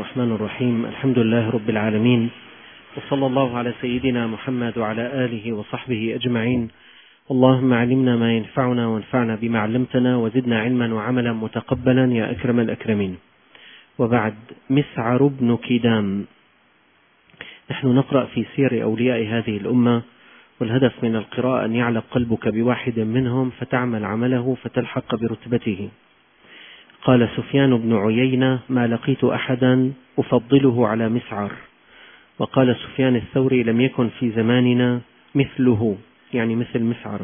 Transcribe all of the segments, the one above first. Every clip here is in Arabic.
الرحمن الرحيم. الحمد لله رب العالمين، وصلى الله على سيدنا محمد وعلى آله وصحبه أجمعين. اللهم علمنا ما ينفعنا وانفعنا بما علمتنا وزدنا علما وعملا متقبلا يا أكرم الأكرمين. وبعد، مسعر بن كدام. نحن نقرأ في سير أولياء هذه الأمة، والهدف من القراءة أن يعلق قلبك بواحد منهم فتعمل عمله فتلحق برتبته. قال سفيان بن عيينة: ما لقيت أحدا أفضله على مسعر. وقال سفيان الثوري: لم يكن في زماننا مثله، يعني مثل مسعر.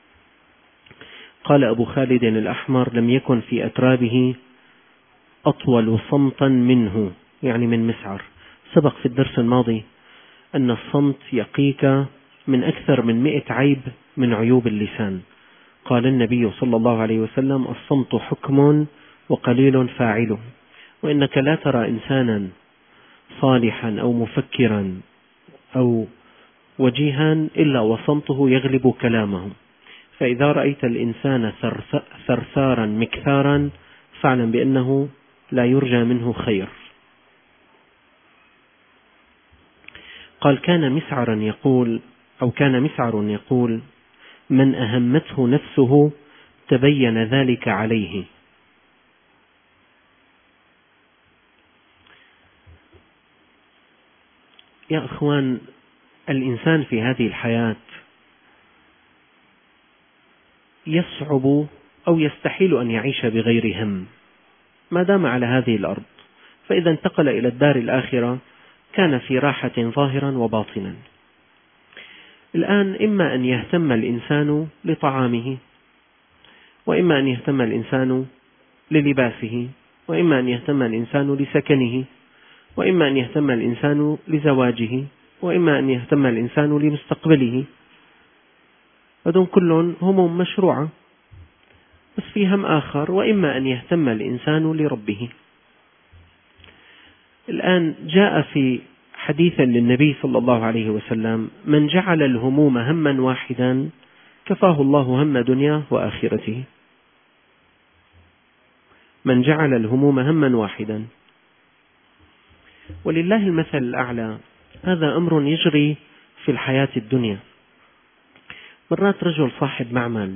قال أبو خالد الأحمر: لم يكن في أترابه أطول صمتا منه، يعني من مسعر. سبق في الدرس الماضي أن الصمت يقيك من أكثر من 100 عيب من عيوب اللسان. قال النبي صلى الله عليه وسلم: الصمت حكم وقليل فاعله. وإنك لا ترى إنسانا صالحا أو مفكرا أو وجيها إلا وصمته يغلب كلامه. فإذا رأيت الإنسان ثرثارا مكثارا فاعلم بأنه لا يرجى منه خير. قال: كان مسعر يقول: من أهمته نفسه تبين ذلك عليه. يا أخوان، الإنسان في هذه الحياة يصعب أو يستحيل أن يعيش بغير هم ما دام على هذه الأرض، فإذا انتقل إلى الدار الآخرة كان في راحة ظاهرا وباطنا. الآن إما أن يهتم الإنسان لطعامه، وإما أن يهتم الإنسان للباسه، وإما أن يهتم الإنسان لسكنه، وإما أن يهتم الإنسان لزواجه، وإما أن يهتم الإنسان لمستقبله. هذول كلهم هموم مشروعة، بس في هم آخر: وإما أن يهتم الإنسان لربه. الآن جاء في حديث للنبي صلى الله عليه وسلم: من جعل الهموم هما واحدا كفاه الله هم دنياه وآخرته. من جعل الهموم هما واحدا. ولله المثل الأعلى. هذا أمر يجري في الحياة الدنيا. مرات رجل صاحب معمل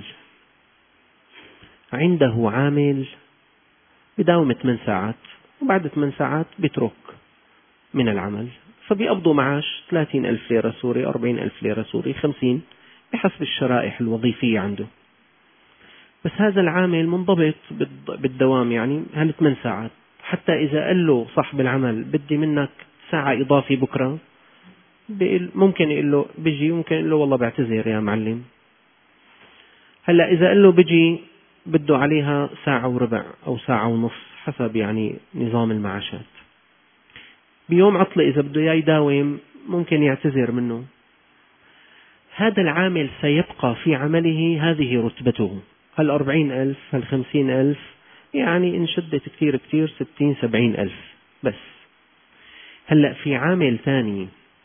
عنده عامل بداوم 8 ساعات، وبعد 8 ساعات بيترك من العمل، فبيقبضوا معاش 30,000 ليرة سوري، 40,000 ليرة سوري، 50 بحسب الشرائح الوظيفية عنده. بس هذا العامل منضبط بالدوام، يعني هل 8 ساعات. حتى إذا قال له صاحب العمل: بدي منك ساعة إضافي بكرة، ممكن يقول له بيجي، ممكن يقول له والله بعتذر يا معلم. هلأ إذا قال له بيجي بده عليها 1.25 ساعة أو 1.5 ساعة حسب يعني نظام المعاشات. بيوم عطلة إذا بده إياه يداوم ممكن يعتذر منه. هذا العامل سيبقى في عمله، هذه رتبته، هل 40,000 هل 50,000، يعني إن شدت كثير 60-70,000 بس. هلأ في عامل ثاني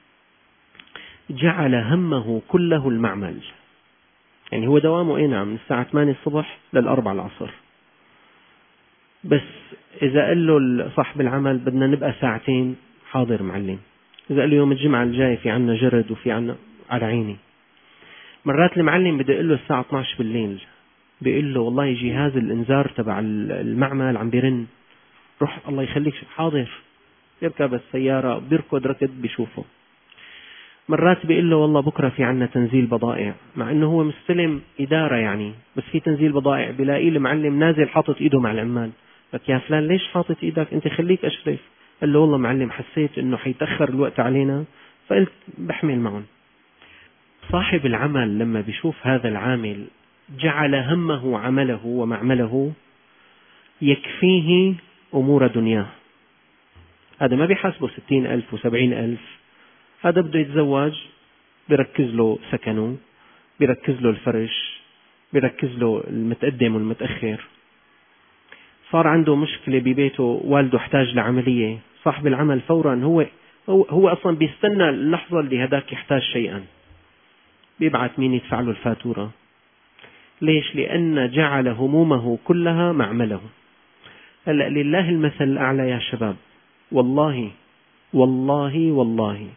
جعل همه كله المعمل، يعني هو دوامه نعم من الساعة 8 الصبح لل4 العصر، بس إذا قال له صاحب العمل: بدنا نبقى 2 ساعة، حاضر معلم. إذا قال له يوم الجمعة الجاي في عنا جرد وفي عنا، على عيني. مرات المعلم بده يقول له الساعة 12 بالليل، بيقول له: والله جهاز الإنذار تبع المعمل عم بيرن، روح الله يخليك. حاضر. يركب السيارة، بيركض ركض بيشوفه. مرات بيقول له: والله بكرة في عنا تنزيل بضائع، مع انه هو مستلم إدارة يعني، بس في تنزيل بضائع، بلاقي المعلم نازل حاطط ايده مع العمال. لك يا فلان ليش حاطط ايدك انت، خليك اشرف. قال له: والله معلم حسيت انه حيتأخر الوقت علينا فقلت بحمل معهم. صاحب العمل لما بيشوف هذا العامل جعل همه عمله ومعمله يكفيه أمور دنياه، هذا ما بيحاسبه 60,000 و70,000. هذا بده يتزوج، بيركز له سكنه، بيركز له الفرش، بيركز له المتقدم والمتأخر. صار عنده مشكلة ببيته، والده احتاج لعملية، صاحب العمل فورا هو أصلا بيستنى اللحظة اللي هداك يحتاج شيئا، بيبعث مين يدفع له الفاتورة. ليش؟ لأن جعل همومه كلها معمله. هلأ لله المثل الأعلى يا شباب. والله والله والله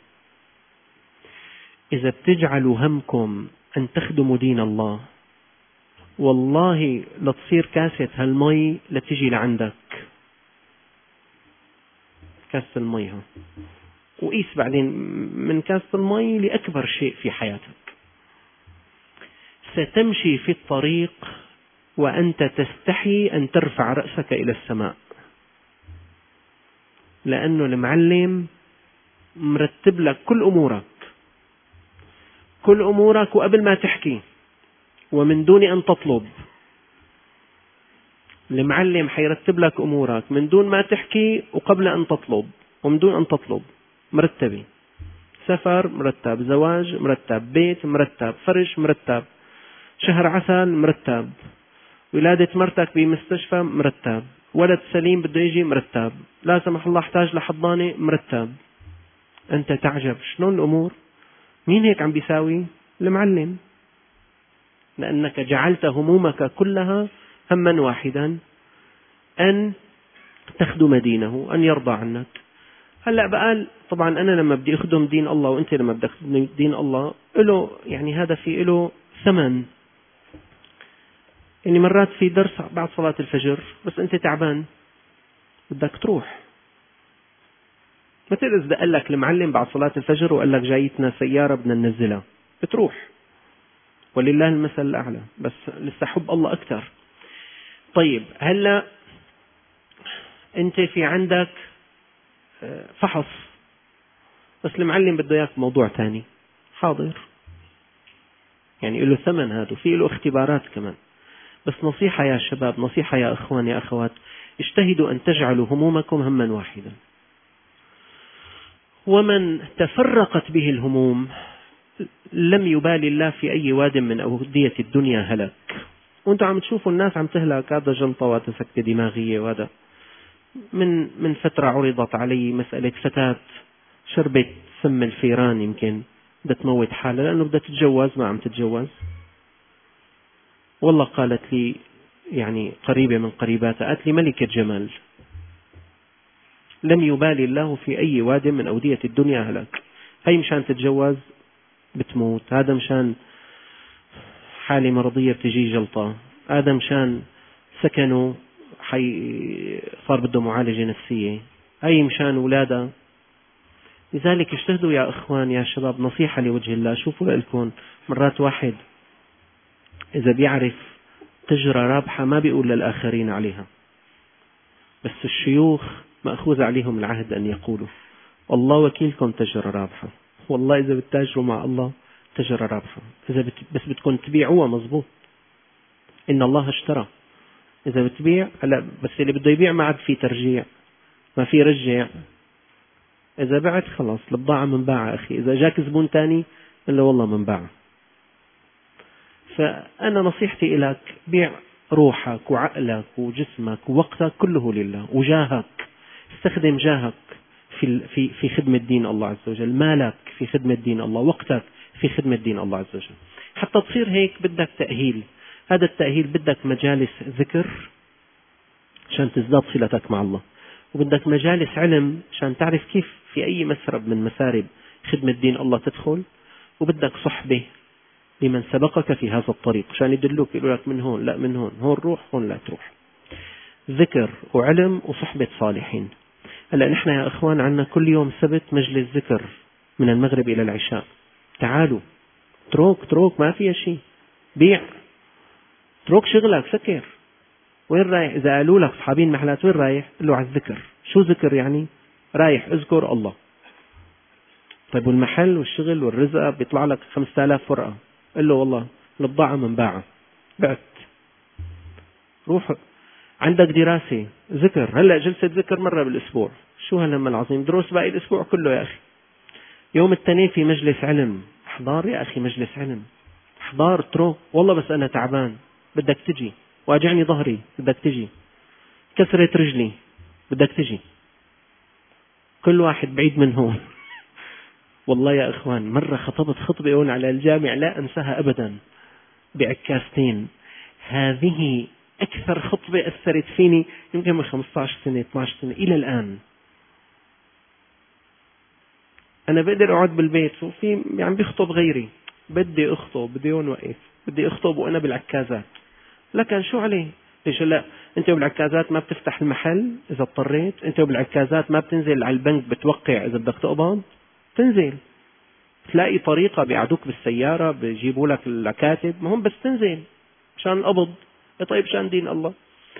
إذا بتجعلوا همكم أن تخدموا دين الله، والله لتصير كاسة هالمي لتجي لعندك، كاسة المي ها، وقيس بعدين من كاسة المي لأكبر شيء في حياتك. ستمشي في الطريق وأنت تستحي أن ترفع رأسك إلى السماء، لأنه المعلم مرتب لك كل أمورك وقبل ما تحكي ومن دون أن تطلب. المعلم حيرتب لك أمورك من دون ما تحكي وقبل أن تطلب ومن دون أن تطلب، مرتبة. سفر مرتب، زواج مرتب، بيت مرتب، فرش مرتب، شهر عسل مرتب، ولادة مرتك بمستشفى مرتب، ولد سليم بده يجي مرتب، لا سمح الله احتاج لحضانة مرتب. أنت تعجب شلون الأمور؟ مين هيك عم بيساوي؟ المعلم. لأنك جعلت همومك كلها هما واحدا، أن تخدم دينه، أن يرضى عنك. هلأ بقى طبعا أنا لما بدي أخدم دين الله وأنت لما بدك تخدم دين الله له يعني هذا في له ثمن. يعني مرات في درس بعد صلاة الفجر بس أنت تعبان بدك تروح، مثل إذا دق لك المعلم بعد صلاة الفجر وقال لك جايتنا سيارة بدنا ننزلها، بتروح، ولله المثل الأعلى، بس لسه حب الله أكثر. طيب هلأ أنت في عندك فحص بس المعلم بده إياك موضوع تاني، حاضر، يعني له ثمن هذا، وفي له اختبارات كمان. بس نصيحة يا شباب، نصيحة يا أخوان يا أخوات، اجتهدوا أن تجعلوا همومكم هما واحدا. ومن تفرقت به الهموم لم يبالي الله في أي واد من أودية الدنيا هلك. وانتم عم تشوفوا الناس عم تهلك، هذا جلطة وهذا سكتة دماغية، وهذا من فترة عرضت علي مسألة فتاة شربت سم الفيران، يمكن بدها تموت حالها لأنه بدها تتجوز ما عم تتجوز. والله قالت لي يعني قريبة من قريباتها، قالت لي ملكة جمال، لم يبالي الله في أي واد من أودية الدنيا هلك. هي مشان تتجوز بتموت، هذا مشان حالة مرضية بتجي جلطة، هذا مشان سكنه صار بده معالجة نفسية، هي مشان ولادها. لذلك اجتهدوا يا أخوان يا شباب، نصيحة لوجه الله. شوفوا لكم مرات واحد إذا بيعرف تجرى رابحة ما بيقول للآخرين عليها، بس الشيوخ مأخوذ عليهم العهد أن يقولوا والله وكيلكم تجرى رابحة، والله إذا بتتاجروا مع الله تجرى رابحة، بس بدكم تبيعوها مزبوط. إن الله اشترى، إذا بتبيع هلا، بس اللي بده يبيع ما عاد في ترجيع، ما في رجع. إذا بعت خلاص البضاعة منباعة أخي، إذا جاك زبون تاني إلا والله منباعة. فأنا نصيحتي إليك، بيع روحك وعقلك وجسمك ووقتك كله لله، وجاهك استخدم جاهك في خدمة دين الله عز وجل، مالك في خدمة دين الله، وقتك في خدمة دين الله عز وجل. حتى تصير هيك بدك تأهيل، هذا التأهيل بدك مجالس ذكر عشان تزداد صلتك مع الله، وبدك مجالس علم عشان تعرف كيف في أي مسرب من مسارب خدمة دين الله تدخل، وبدك صحبة لمن سبقك في هذا الطريق عشان يدلوك، يقولوا لك من هون لا من هون، هون روح هون لا تروح. ذكر وعلم وصحبة صالحين. هلا نحن يا أخوان عنا كل يوم سبت مجلس ذكر من المغرب إلى العشاء، تعالوا. تروك ما فيها شيء، بيع، تروك شغلك، سكر. وين رايح؟ إذا قالوا لك أصحابين محلات وين رايح؟ قل له على الذكر. شو ذكر يعني؟ رايح اذكر الله. طيب والمحل والشغل والرزق بيطلع لك 5000 ورقة، قل له والله البضاعة منباعة بعت. روح عندك دراسة ذكر، هلأ جلسة ذكر مرة بالأسبوع، شو هالهم العظيم، دروس باقي الأسبوع كله يا أخي. يوم الاثنين في مجلس علم، احضار يا أخي مجلس علم، احضار. تروح والله بس أنا تعبان بدك تجي، واجعني ظهري بدك تجي، كسرت رجلي بدك تجي. كل واحد بعيد من هون. والله يا أخوان مرة خطبت خطبة هون على الجامع لا أنساها أبدا، بعكاستين. هذه أكثر خطبة أثرت فيني يمكن من 15 سنة 12 سنة إلى الآن. أنا بقدر أقعد بالبيت وفي يعني بيخطب غيري، بدي أخطب، بدي هون وقف، بدي أخطب وأنا بالعكازات. لكن شو عليه؟ ليش لا؟ أنت بالعكازات ما بتفتح المحل إذا اضطريت؟ أنت بالعكازات ما بتنزل على البنك بتوقع إذا بدك تقبض؟ تنزل تلاقي طريقة، بيعدوك بالسيارة، بيجيبوا لك الكاتب، ما هم بس تنزل عشان القبض. طيب شان دين الله.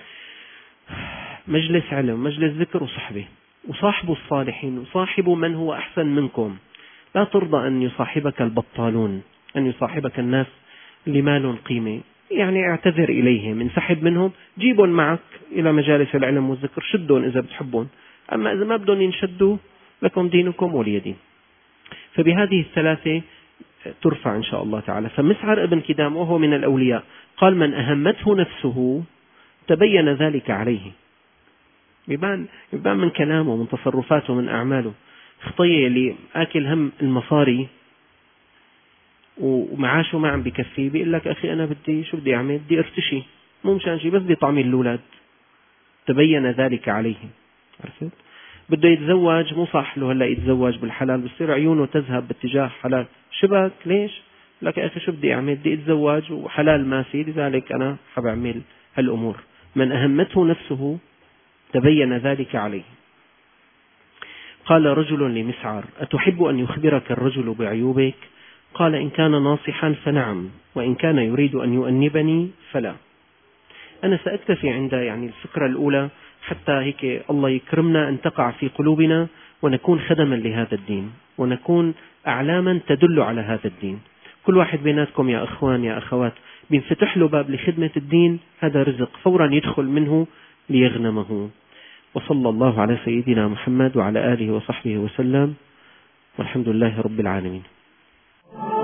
مجلس علم، مجلس ذكر وصحبة، وصاحبوا الصالحين، وصاحبوا من هو أحسن منكم. لا ترضى أن يصاحبك البطالون، أن يصاحبك الناس اللي ما لهم قيمة. يعني اعتذر إليهم، انسحب منهم، جيبهم معك إلى مجالس العلم والذكر، شدهم إذا بتحبون. أما إذا ما بدهم ينشدوا، لكم دينكم ولي دين. فبهذه الثلاثة ترفع إن شاء الله تعالى. فمسعر ابن كدام وهو من الأولياء قال: من أهمته نفسه تبين ذلك عليه. يبان من كلامه، من تصرفاته، من أعماله. خطية اللي آكل هم المصاري ومعاشه ما عم بكفي، بيقول لك أخي أنا بدي شو بدي أعمل؟ بدي ارتشي، مو مشان شيء، بس بدي طعمي الأولاد. تبين ذلك عليه. عرفت؟ بده يتزوج، مو صح له هلا يتزوج بالحلال، بصير عيونه تذهب باتجاه حلال. شبك ليش؟ لك يا أخي شو بدي أعمل؟ بدي أتزوج وحلال ما في، لذلك أنا حبعمل هالأمور. من أهمته نفسه تبين ذلك عليه. قال رجل لمسعر: أتحب أن يخبرك الرجل بعيوبك؟ قال: إن كان ناصحا فنعم، وإن كان يريد أن يؤنبني فلا. أنا سأكتفي عند يعني الفكرة الأولى، حتى هيك الله يكرمنا أن تقع في قلوبنا ونكون خدما لهذا الدين، ونكون أعلاما تدل على هذا الدين. كل واحد بيناتكم يا أخوان يا أخوات بينفتح له باب لخدمة الدين، هذا رزق فورا يدخل منه ليغنمه. وصلى الله على سيدنا محمد وعلى آله وصحبه وسلم، والحمد لله رب العالمين.